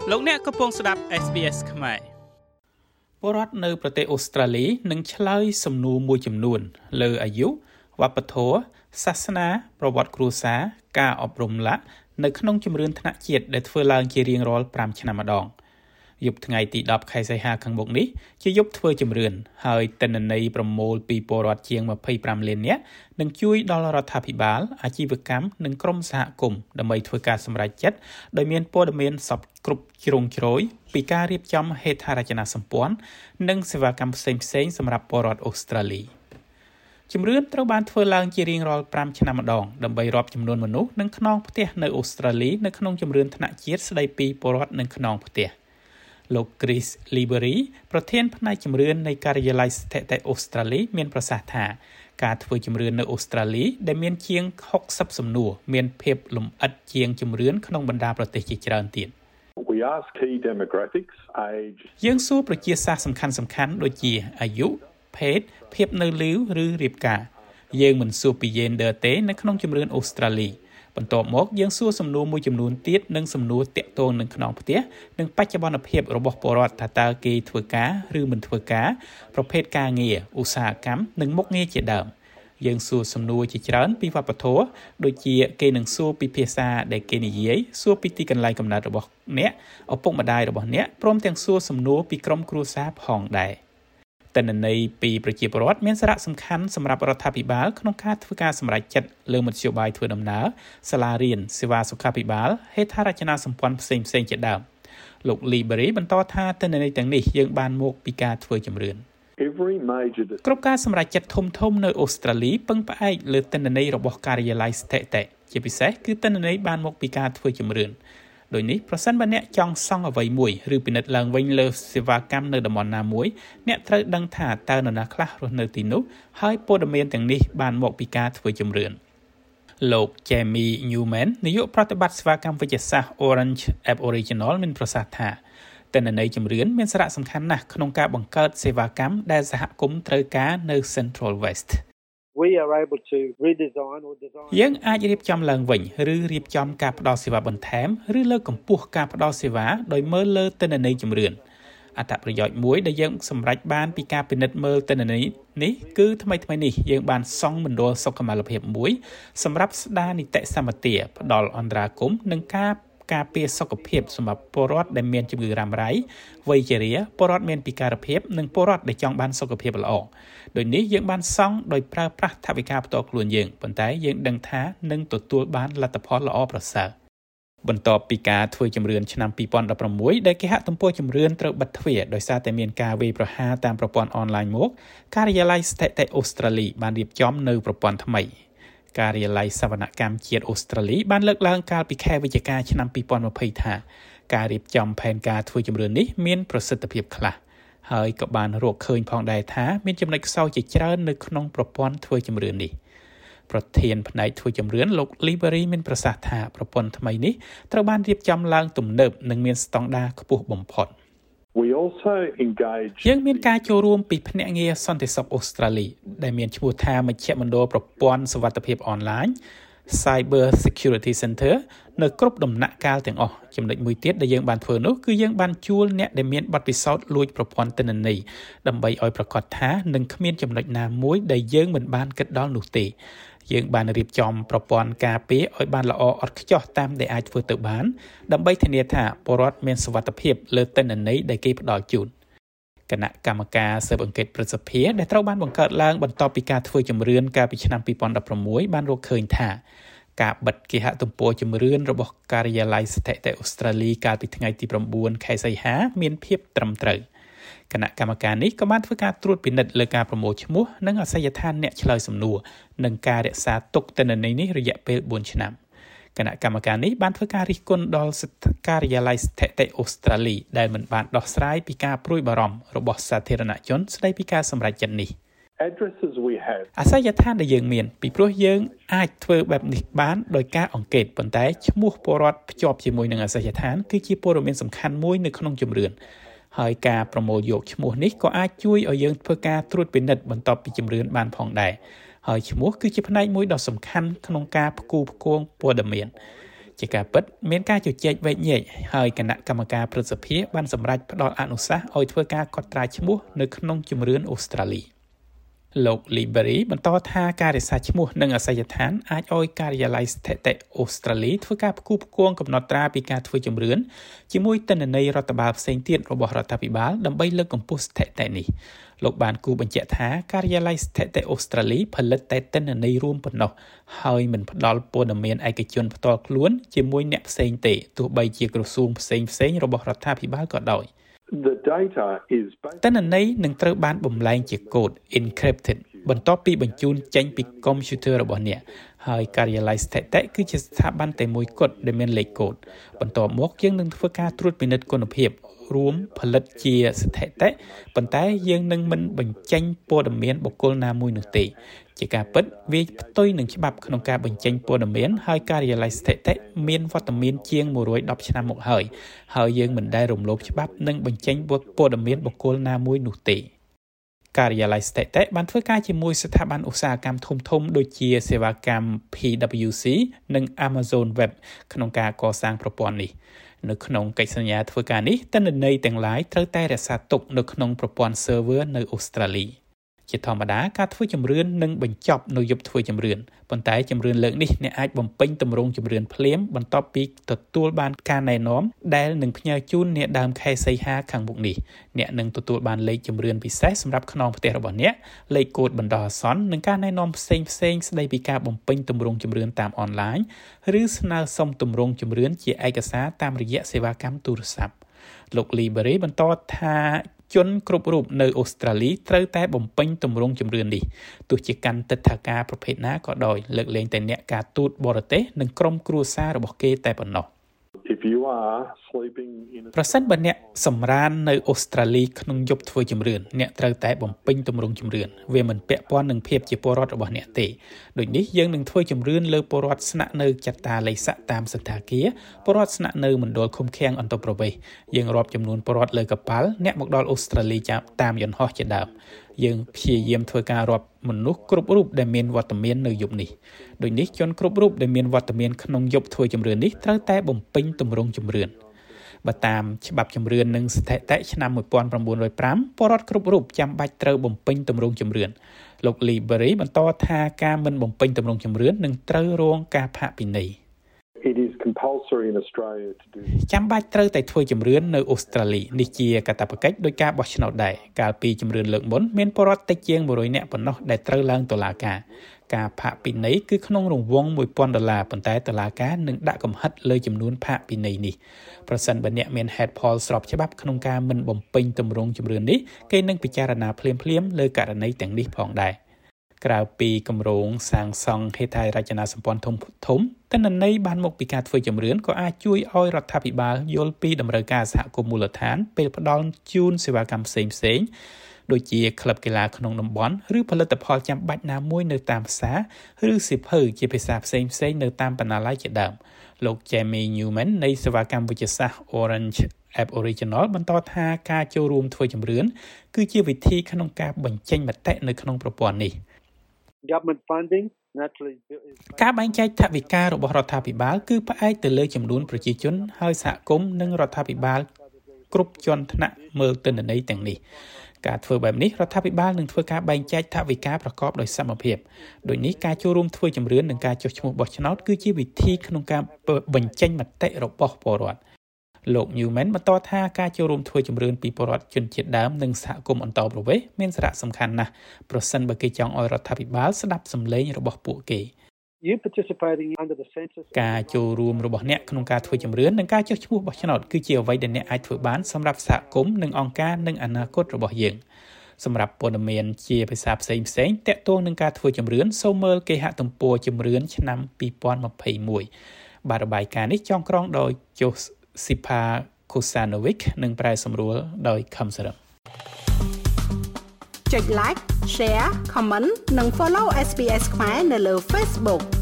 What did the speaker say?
លោកអ្នកកំពុងស្ដាប់ SBS ខ្មែរពលរដ្ឋនៅប្រទេសអូស្ត្រាលីនឹងឆ្លើយសំណួរមួយចំនួនលើអាយុវប្បធម៌សាសនាប្រវត្តិគ្រួសារការអប់រំលក្ខនៅក្នុងជំរឿនថ្នាក់ជាតិដែលធ្វើឡើងជារៀងរាល់5ឆ្នាំម្ដងយប់ថ្ងៃទី10ខែសីហាខាងមុខនេះជាយប់ធ្វើជំរឿនហើយទិន្នន័យប្រមូលពីពលរដ្ឋជាង25លាននាក់នឹងជួយដល់រដ្ឋាភិបាលអាជីវកម្មនិងក្រុមសហគមន៍ដើម្បីធ្វើការសម្រេចចិត្តដោយមានព័ត៌មានសពគ្រប់ជ្រុងជ្រោយពីការរៀបចំហេដ្ឋារចនាសម្ព័ន្ធនិងសេវាកម្មផ្សេងៗសម្រាប់ពលរដ្ឋអូស្ត្រាលីជំរឿនត្រូវបានធ្វើឡើងជារៀងរាល់5ឆ្នាំម្ដងដើម្បីរាប់ចំនួនមនុស្សនិងខ្នងផ្ទះនៅអូស្ត្រាលីនៅក្នុងជំរឿនថ្នាក់ជាតិស្ដីពីពលរដ្ឋនិងខ្នងផ្ទះលោក Chris Libery ប្រធានផ្នែកជំរឿននៃការិយាល័យស្ថិតិអូស្ត្រាលីមានប្រសាសន៍ថាការធ្វើជំរឿននៅអូស្ត្រាលីដែលមានជាង60សំណួរមានភាពលម្អិតជាងជំរឿនក្នុងបណ្ដាប្រទេសជាច្រើនទៀតយើងសួរប្រជាសាស្ត្រសំខាន់ដូចជាអាយុភេទភាពនៅលីវឬរៀបការយើងមិនសួរពី gender ទេនៅក្នុងជំរឿនអូស្ត្រាលីបន្ទាប់មកយើងសួរសំណួរមួយចំនួនទៀតនិងសំណួរទាក់ទងនឹងខ្នងផ្ទះនិងបច្ចុប្បន្នភាពរបស់ពលរដ្ឋថាតើគេធ្វើការឬមិនធ្វើការប្រភេទការងារឧស្សាហកម្មនិងមុខងារជាដើមយើងសួរសំណួរជាច្រើនពីវប្បធម៌ដូចជាគេនឹងសួរពីភាសាដែលគេនិយាយសួរពីទីកន្លែងកំណើតរបស់អ្នកឪពុកម្ដាយរបស់អ្នកព្រមទាំងសួរសំណួរពីក្រុមគ្រួសារផងដែរទិន្នន័យពីប្រជាពលរដ្ឋមានសារៈសំខាន់សម្រាប់រដ្ឋាភិបាលក្នុងការធ្វើការសម្រេចចិត្តលើមធ្យោបាយធ្វើដំណើរសាលារៀនសេវាសុខាភិបាលហេដ្ឋារចនាសម្ព័ន្ធផ្សេងៗជាដើមលោក Libery បន្តថាទិន្នន័យទាំងនេះយើងបានមកពីការធ្វើជំរឿនគ្រប់ការសម្រេចចិត្តធំៗនៅអូស្ត្រាលីពឹងផ្អែកលើទិន្នន័យរបស់ការិយាល័យស្ថិតិជាពិសេសគឺទិន្នន័យបានមកពីការធ្វើជំរឿនដោយនេះប្រសិនបើអ្នកចង់សង់អ្វីមួយឬពិនិត្យឡើងវិញលើសេវាកម្មនៅតំបន់ណាមួយអ្នកត្រូវដឹងថាតើនរណាខ្លះរស់នៅទីនោះហើយព័ត៌មានទាំងនេះបានមកពីការធ្វើជំរឿនលោក Jamie Newman នាយកប្រតិបត្តិសេវាកម្មវិទ្យាសាស្ត្រ Orange Aboriginal មានប្រសាសន៍ថាទិន្នន័យជំរឿនមានសារៈសំខាន់ណាស់ក្នុងការបង្កើតសេវាកម្មដែលសហគមន៍ត្រូវការនៅ Central Westយើងអាចរៀបចំឡើងវិញឬរៀបចំការផ្ដល់សេវាបន្ថែមឬលើកកម្ពស់ការផ្ដល់សេវាដោយមើលលើទិន្នន័យជំរឿនអត្ថប្រយោជន៍មួយដែលយើងសម្រេចបានពីការពិនិត្យមើលទិន្នន័យនេះគឺថ្មីនេះយើងបានសង់មណ្ឌលសុខុមាលភាពមួយសម្រាប់ស្ដារនីតិសម្បទាផ្ដល់អន្តរាគមន៍និងការពារសុខភាពសម្រាប់ពលរដ្ឋដែលមានជំងឺរ៉ាំរ៉ៃវ័យជរាពលរដ្ឋមានពិការភាពនិងពលរដ្ឋដែលចង់បានសុខភាពល្អដោយនេះយើងបានសង់ដោយប្រើប្រាស់ថវិកាផ្ទាល់ខ្លួនយើងប៉ុន្តែយើងដឹងថានឹងទទួលបានលទ្ធផលល្អប្រសើរបន្ទាប់ពីការធ្វើជំរឿនឆ្នាំ2016ដែលគេហទំព័រជំរឿនត្រូវបិទទ្វារដោយសារតែមានការវាយប្រហារតាមប្រព័ន្ធអនឡាញមកការិយាល័យស្ថិតិអូស្ត្រាលីបានរៀបចំនៅប្រព័ន្ធថ្មីការិយាល័យសវនកម្មជាតិអូស្ត្រាលីបានលើកឡើងកាលពីខែវិច្ឆិកាឆ្នាំ2020ថាការរៀបចំផែនការធ្វើជំរឿននេះមានប្រសិទ្ធភាពខ្លះហើយក៏បានរកឃើញផងដែរថាមានចំណុចខ្សោយជាច្រើននៅក្នុងប្រព័ន្ធធ្វើជំរឿននេះប្រធានផ្នែកធ្វើជំរឿនលោក Libery មានប្រសាសន៍ថាប្រព័ន្ធថ្មីនេះត្រូវបានរៀបចំឡើងទំនើបនិងមានស្តង់ដារខ្ពស់បំផុតយើងមានការចូលរួមពីភ្នាក់ងារសន្តិសុខអូស្ត្រាលីដែលមានឈ្មោះថាមជ្ឈមណ្ឌលប្រព័ន្ធសុវត្ថិភាពអនឡាញ Cyber Security Center នៅគ្រប់ដំណាក់កាលទាំងអស់ចំណុចមួយទៀតដែលយើងបានធ្វើនោះគឺយើងបានជួលអ្នកដែលមានបទពិសោធន៍លួចប្រព័ន្ធទិន្នន័យដើម្បីឲ្យប្រកាសថានឹងគ្មានចំណុចណាមួយដែលយើងមិនបានគិតដល់នោះទេយើងបានរៀបចំប្រព័ន្ធការពារឲ្យបានល្អឥតខ្ចោះតាមដែលអាចធ្វើទៅបានដើម្បីធានាថាពលរដ្ឋមានសុវត្ថិភាពលើទិន្នន័យដែលគេផ្ដល់ជូនគណៈកម្មការស៊ើបអង្កេតព្រឹទ្ធសភាដែលត្រូវបានបង្កើតឡើងបន្ទាប់ពីការធ្វើជំរឿនកាលពីឆ្នាំ2016បានរកឃើញថាការបិទគេហទំព័រជំរឿនរបស់ការិយាល័យស្ថិតិអូស្ត្រាលីកាលពីថ្ងៃទី9ខែសីហាមានភាពត្រឹមត្រូវគណៈកម្មការនេះក៏បានធ្វើការត្រួតពិនិត្យលើការប្រមូលឈ្មោះនិងអាសយដ្ឋានអ្នកឆ្លើយសំណួរនិងការរក្សាទុកទិន្នន័យនេះរយៈពេល4ឆ្នាំគណៈកម្មការនេះបានធ្វើការរិះគន់ដល់ការិយាល័យស្ថិតិអូស្ត្រាលីដែលមិនបានដោះស្រាយពីការព្រួយបារម្ភរបស់សាធារណជនស្ដីពីការសម្រេចចិត្តនេះអាសយដ្ឋានដែលយើងមានពីព្រោះយើងអាចធ្វើបែបនេះបានដោយការអង្កេតប៉ុន្តែឈ្មោះពលរដ្ឋភ្ជាប់ជាមួយនឹងអាសយដ្ឋានគឺជាព័ត៌មានសំខាន់មួយនៅក្នុងជំរឿនហើយការប្រមូលយកឈ្មោះនេះក៏អាចជួយឲ្យយើងធ្វើការត្រួតពិនិត្យបន្ទាប់ពីជំរឿនបានផងដែរហើយឈ្មោះគឺជាផ្នែកមួយដ៏សំខាន់ក្នុងការផ្គូផ្គងព័ត៌មានជាការពិតមានការជជែកវែកញែកហើយគណៈកម្មការព្រឹទ្ធសភាបានសម្រេចផ្តល់អនុសាសន៍ឲ្យធ្វើការកត់ត្រាឈ្មោះនៅក្នុងជំរឿនអូស្ត្រាលីលោក Libery បន្តថាការរក្សាឈ្មោះនិងអាសយដ្ឋានអាចឲ្យការិយាល័យស្ថិតិអូស្ត្រាលីធ្វើការផ្គូផ្គងកំណត់ត្រាពីការធ្វើជំរឿនជាមួយទិន្នន័យរដ្ឋបាលផ្សេងទៀតរបស់រដ្ឋាភិបាលដើម្បីលើកកម្ពស់ស្ថិតិនេះលោកបានគូបញ្ជាក់ថាការិយាល័យស្ថិតិអូស្ត្រាលីផលិតតែទិន្នន័យរួមប៉ុណ្ណោះហើយមិនផ្ដល់ព័ត៌មានឯកជនផ្ទាល់ខ្លួនជាមួយអ្នកផ្សេងទេទោះបីជាក្រសួងផ្សេងៗរបស់រដ្ឋាភិបាលក៏ដោយទិន្នន័យនឹងត្រូវបានបំលែងជាកូដ encrypted បន្ទាប់ពីបញ្ជូនចេញពីកុំព្យូទ័ររបស់អ្នកហើយការិយាល័យស្ថិតិគឺជាស្ថាប័នតែមួយគត់ដែលមានលេខកូដបន្ទាប់មកយើងនឹងធ្វើការត្រួតពិនិត្យគុណភាពរួមផលិតជាស្ថិតិប៉ុន្តែយើងនឹងមិនបញ្ចេញព័ត៌មានបុគ្គលណាមួយនោះទេជាការពិតវាផ្ទុយនឹងច្បាប់ក្នុងការបញ្ចេញព័ត៌មានហើយការិយាល័យស្ថិតិមានវត្តមានជាង110ឆ្នាំមកហើយយើងមិនដែលរំលោភច្បាប់និងបញ្ចេញព័ត៌មានបុគ្គលណាមួយនោះទេការិយាល័យស្ថិតិបានធ្វើការជាមួយស្ថាប័នឧស្សាហកម្មធំៗដូចជាសេវាកម្ម PwC និង Amazon Web ក្នុងការកសាងប្រព័ន្ធនេះនៅក្នុងកិច្ចសន្យាធ្វើការនេះទិន្នន័យទាំងឡាយត្រូវតែរក្សាទុកនៅក្នុងប្រព័ន្ធ server នៅអូស្ត្រាលីជាធម្មតាការធ្វើជំរឿននឹងបញ្ចប់នៅយប់ធ្វើជំរឿនប៉ុន្តែជំរឿនលើកនេះអ្នកអាចបំពេញទម្រង់ជំរឿនភ្លាមបន្ទាប់ពីទទួលបានការណែនាំដែលនឹងផ្ញើជូនអ្នកដើមខែសីហាខាងមុខនេះអ្នកនឹងទទួលបានលេខជំរឿនពិសេសសម្រាប់ខ្នងផ្ទះរបស់អ្នកលេខកូដបណ្ដោះអាសន្ននិងការណែនាំផ្សេងស្ដីពីការបំពេញទម្រង់ជំរឿនតាមអនឡាញឬស្នើសុំទម្រង់ជំរឿនជាឯកសារតាមរយៈសេវាកម្មទូរស័ព្ទលោក Libery បន្តថាជនគ្រប់រូបនៅអូស្ត្រាលីត្រូវតែបំពេញទម្រង់ជំរឿននេះទោះជាកាន់ទិដ្ឋាការប្រភេទណាក៏ដោយលើកលែងតែអ្នកការទូតបរទេសនិងក្រុមគ្រួសាររបស់គេតែប៉ុណ្ណោះប្រសិនបើអ្នកសម្រាននៅអូស្ត្រាលីក្នុងយប់ធ្វើជំរឿនអ្នកត្រូវតែបំពេញទម្រង់ជំរឿនវាមិនពាក់ព័ន្ធនឹងភាពជាពលរដ្ឋរបស់អ្នកទេដូចនេះយើងនឹងធ្វើជំរឿនលើពលរដ្ឋស្នាក់នៅចតាល័យស័កតាមសន្តាគារពលរដ្ឋស្នាក់នៅមណ្ឌលឃុំឃាំងអន្តរប្រវេសន៍យើងរាប់ចំនួនពលរដ្ឋលើកប៉ាល់អ្នកមកដល់អូស្ត្រាលីតាមយន្តហោះជាដើមយើងព្យាយាមធ្វើការរាប់មនុស្សគ្រប់រូបដែលមានវត្តមាននៅយប់នេះដូចនេះជនគ្រប់រូបដែលមានវត្តមានក្នុងយប់ធ្វើជំរឿននេះត្រូវតែបំពេញទម្រង់ជំរឿនបើតាមច្បាប់ជំរឿននិងស្ថិតិឆ្នាំ1905ពលរដ្ឋគ្រប់រូបចាំបាច់ត្រូវបំពេញទម្រង់ជំរឿនលោក Libery បន្តថាការមិនបំពេញទម្រង់ជំរឿននឹងត្រូវរងការផាកពិន័យចាំបាច់ត្រូវតែធ្វើជំរឿននៅអូស្ត្រាលីនេះជាកាតព្វកិច្ចដោយការបោះឆ្នោតដែរកាលពីជំរឿនលើកមុនមានពលរដ្ឋតិចជាង100នាក់ប៉ុណ្ណោះដែលត្រូវឡើងតុលាការផាកពិន័យគឺក្នុងរង្វង់$1000ប៉ុន្តែតុលាការនឹងដាក់កំហិតលើចំនួនផាកពិន័យនេះប្រសិនបើអ្នកមានហេតុផលស្របច្បាប់ក្នុងការមិនបំពេញទម្រង់ជំរឿននេះគេនឹងពិចារណាភ្លាមលើករណីទាំងនេះផងដែរក្រៅពីគម្រោងសាងសង់ហេដ្ឋារចនាសម្ព័ន្ធធំទិន្នន័យបានមកពីការធ្វើជំរឿនក៏អាចជួយឲ្យរដ្ឋាភិបាលយល់ពីតម្រូវការសហគមន៍មូលដ្ឋានពេលផ្ដល់ជូនសេវាកម្មផ្សេងដូចជាក្លឹបកីឡាក្នុងតំបន់ឬផលិតផលចាំបាច់ណាមួយនៅតាមផ្សារឬសៀវភៅជាភាសាផ្សេងនៅតាមបណ្ណាល័យជាដើមលោក Jamie Newman នៃសេវាកម្មវិទ្យាសាស្ត្រ Orange Aboriginal បន្តថាការចូលរួមធ្វើជំរឿនគឺជាវិធីក្នុងការបញ្ចេញមតិនៅក្នុងប្រព័ន្ធនេះការបែងចែកថវិការបស់រដ្ឋាភិបាលគឺផ្អែកទៅលើចំនួនប្រជាជនហើយសហគមន៍និងរដ្ឋាភិបាលគ្រប់ជាន់ថ្នាក់មើលទិន្នន័យទាំងនេះការធ្វើបែបនេះរដ្ឋាភិបាលនឹងធ្វើការបែងចែកថវិកាប្រកបដោយសមភាពដូចនេះការចូលរួមធ្វើជំរឿននិងការចុះឈ្មោះបោះឆ្នោតគឺជាវិធីក្នុងការបញ្ចេញមតិរបស់ពលរដ្ឋលោក Newman បន្តថាការចូលរួមធ្វើជំរឿនពីពលរដ្ឋជនជាតិដើមនិងសហគមន៍អន្តោប្រវេសន៍មានសារៈសំខាន់ណាស់ប្រសិនបើគេចង់ឲ្យរដ្ឋាភិបាលស្ដាប់សំឡេងរបស់ពួកគេការចូលរួមរបស់អ្នកក្នុងការធ្វើជំរឿននិងការចុះឈ្មោះបោះឆ្នោតគឺជាអ្វីដែលអ្នកអាចធ្វើបានសម្រាប់សហគមន៍និងអង្គការនិងអនាគតរបស់យើងសម្រាប់ព័ត៌មានជាភាសាផ្សេងទាក់ទងនឹងការធ្វើជំរឿនសូមមើលគេហទំព័រជំរឿនឆ្នាំ2021បាទរបាយការណ៍នេះចងក្រងដោយ Josipa Kosanovic និងប្រែសម្រួលដោយ Kamsaram ចុច like share comment និង follow SBS ខ្មែរនៅលើ Facebook